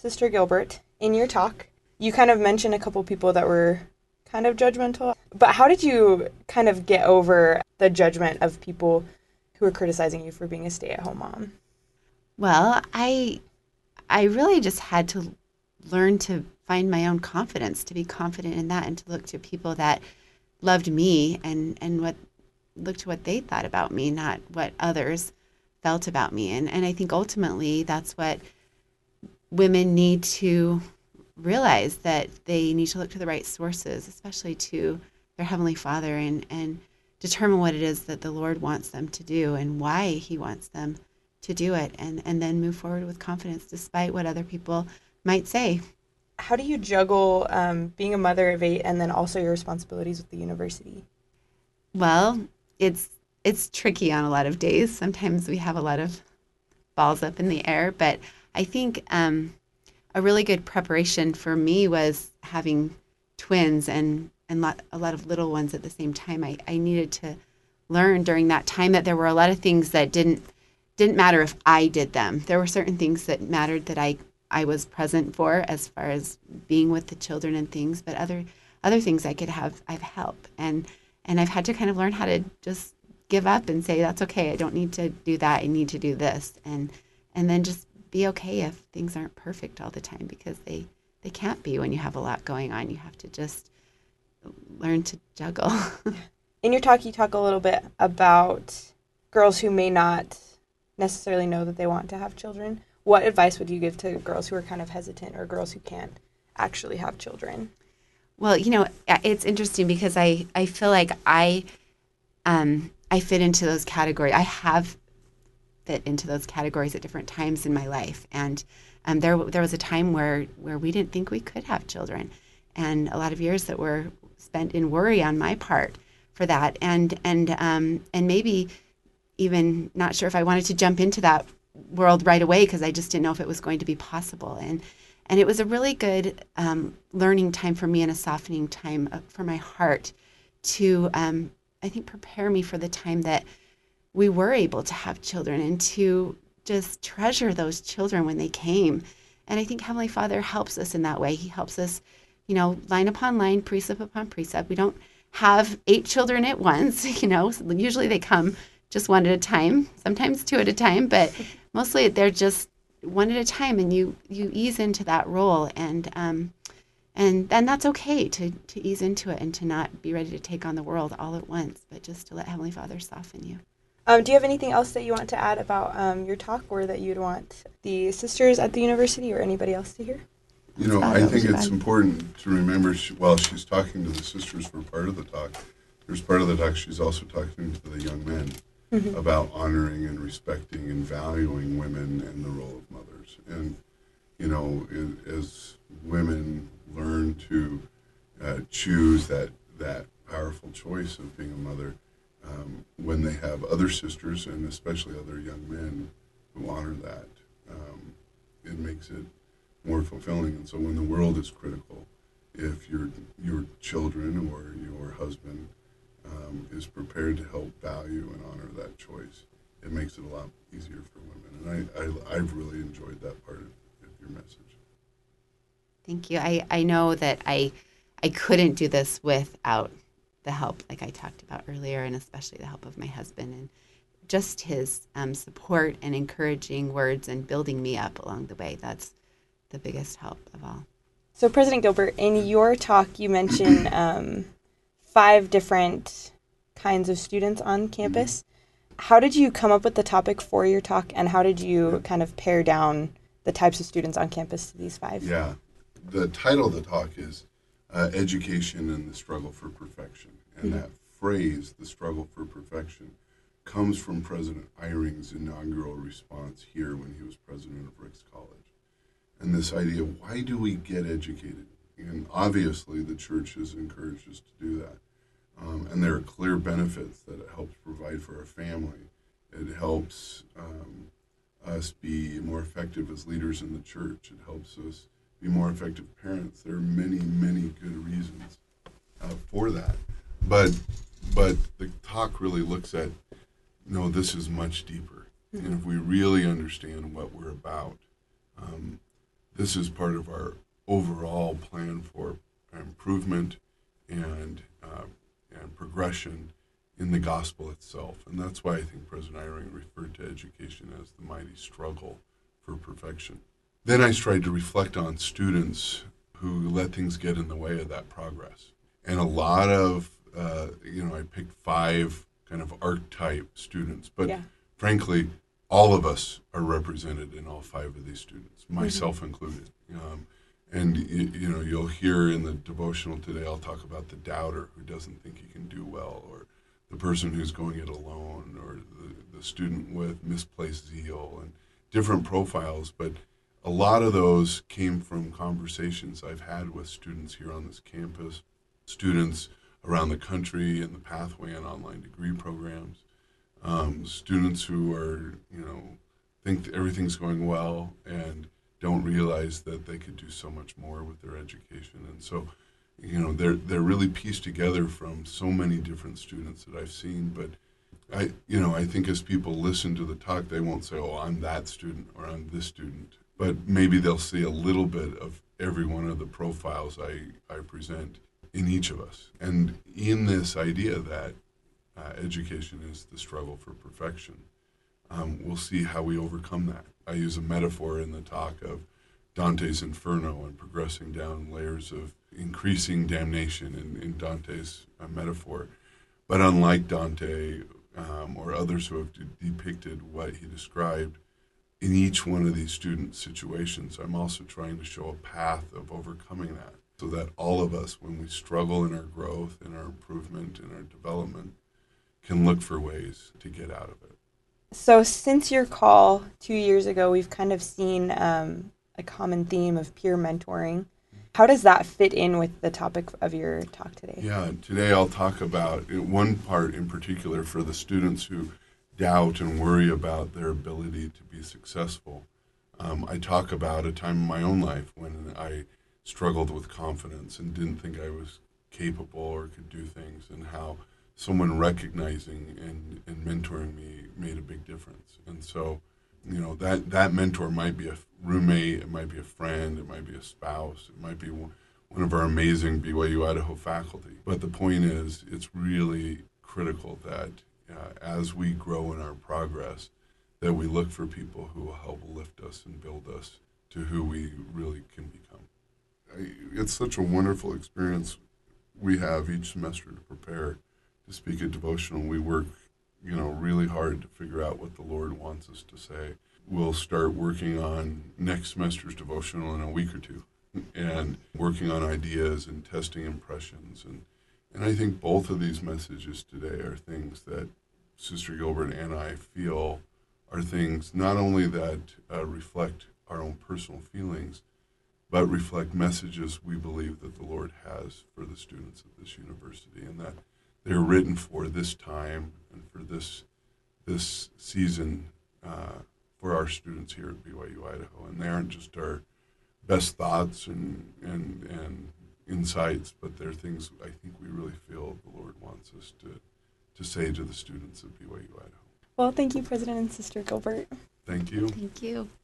Sister Gilbert, in your talk, you kind of mentioned a couple people that were kind of judgmental. But how did you kind of get over the judgment of people who were criticizing you for being a stay-at-home mom? Well, I really just had to learn to find my own confidence, to be confident in that, and to look to people that loved me and what look to what they thought about me, not what others felt about me. And I think ultimately that's what women need to realize, that they need to look to the right sources, especially to their Heavenly Father, and determine what it is that the Lord wants them to do and why He wants them to do it, and then move forward with confidence despite what other people might say. How do you juggle being a mother of 8 and then also your responsibilities with the university? Well, it's tricky on a lot of days. Sometimes we have a lot of balls up in the air, but I think a really good preparation for me was having twins and a lot of little ones at the same time. I needed to learn during that time that there were a lot of things that didn't matter if I did them. There were certain things that mattered that I was present for, as far as being with the children and things, but other things I've help, and I've had to kind of learn how to just give up and say that's okay. I don't need to do that. I need to do this, and then just be okay if things aren't perfect all the time, because they can't be when you have a lot going on. You have to just learn to juggle. In your talk, you talk a little bit about girls who may not necessarily know that they want to have children. What advice would you give to girls who are kind of hesitant, or girls who can't actually have children? Well, it's interesting because I feel like I fit into those categories. I have fit into those categories at different times in my life, and there was a time where we didn't think we could have children, and a lot of years that were spent in worry on my part for that, and maybe even not sure if I wanted to jump into that world right away, because I just didn't know if it was going to be possible. And it was a really good learning time for me, and a softening time for my heart to, I think, prepare me for the time that we were able to have children, and to just treasure those children when they came. And I think Heavenly Father helps us in that way. He helps us, line upon line, precept upon precept. We don't have 8 children at once, Usually they come just one at a time, sometimes 2 at a time, but mostly they're just one at a time, and you ease into that role, and that's okay to ease into it, and to not be ready to take on the world all at once, but just to let Heavenly Father soften you. Do you have anything else that you want to add about your talk, or that you'd want the sisters at the university or anybody else to hear? I think it's important to remember, while she's talking to the sisters for part of the talk, there's part of the talk she's also talking to the young men about honoring and respecting and valuing women and the role of mothers. And, as women learn to choose that powerful choice of being a mother, when they have other sisters, and especially other young men who honor that, it makes it more fulfilling. And so when the world is critical, if your children or your husband is prepared to help value and honor that choice, it makes it a lot easier for women. And I've really enjoyed that part of your message. Thank you. I know that I couldn't do this without the help, like I talked about earlier, and especially the help of my husband, and just his support and encouraging words, and building me up along the way. That's the biggest help of all. So, President Gilbert, in your talk, you mentioned 5 different kinds of students on campus. How did you come up with the topic for your talk, and how did you kind of pare down the types of students on campus to these 5? Yeah. The title of the talk is Education and the Struggle for Perfection. And that phrase, the struggle for perfection, comes from President Eyring's inaugural response here when he was president of Ricks College. And this idea of, why do we get educated? And obviously the church has encouraged us to do that. And there are clear benefits that it helps provide for our family. It helps us be more effective as leaders in the church. It helps us be more effective parents. There are many, many good reasons for that. But the talk really looks at, no, this is much deeper. And if we really understand what we're about, this is part of our overall plan for improvement and progression in the gospel itself. And that's why I think President Eyring referred to education as the mighty struggle for perfection. Then I tried to reflect on students who let things get in the way of that progress. And a lot of, I picked 5 kind of archetype students, but frankly, all of us are represented in all 5 of these students, myself included. And you'll hear in the devotional today, I'll talk about the doubter who doesn't think he can do well, or the person who's going it alone, or the student with misplaced zeal, and different profiles. But a lot of those came from conversations I've had with students here on this campus, students around the country in the Pathway and online degree programs, students who are, think that everything's going well and don't realize that they could do so much more with their education. And so, they're really pieced together from so many different students that I've seen. But I think as people listen to the talk, they won't say, oh, I'm that student or I'm this student. But maybe they'll see a little bit of every one of the profiles I present in each of us. And in this idea that education is the struggle for perfection, we'll see how we overcome that. I use a metaphor in the talk of Dante's Inferno and progressing down layers of increasing damnation in Dante's metaphor. But unlike Dante or others who have depicted what he described, in each one of these student situations, I'm also trying to show a path of overcoming that, so that all of us, when we struggle in our growth, in our improvement, in our development, can look for ways to get out of it. So since your call 2 years ago, we've kind of seen a common theme of peer mentoring. How does that fit in with the topic of your talk today? Yeah, today I'll talk about one part in particular for the students who doubt and worry about their ability to be successful. I talk about a time in my own life when I struggled with confidence and didn't think I was capable or could do things, and how someone recognizing and mentoring me made a big difference. And so, that mentor might be a roommate, it might be a friend, it might be a spouse, it might be one of our amazing BYU Idaho faculty. But the point is, it's really critical that as we grow in our progress, that we look for people who will help lift us and build us to who we really can become. It's such a wonderful experience we have each semester to prepare to speak at devotional. We work, really hard to figure out what the Lord wants us to say. We'll start working on next semester's devotional in a week or two, and working on ideas and testing impressions. And I think both of these messages today are things that Sister Gilbert and I feel are things not only that reflect our own personal feelings, but reflect messages we believe that the Lord has for the students at this university, and that they're written for this time and for this season for our students here at BYU Idaho. And they aren't just our best thoughts and insights, but they're things I think we really feel the Lord wants us to say to the students at BYU Idaho. Well, thank you, President and Sister Gilbert. Thank you. Thank you.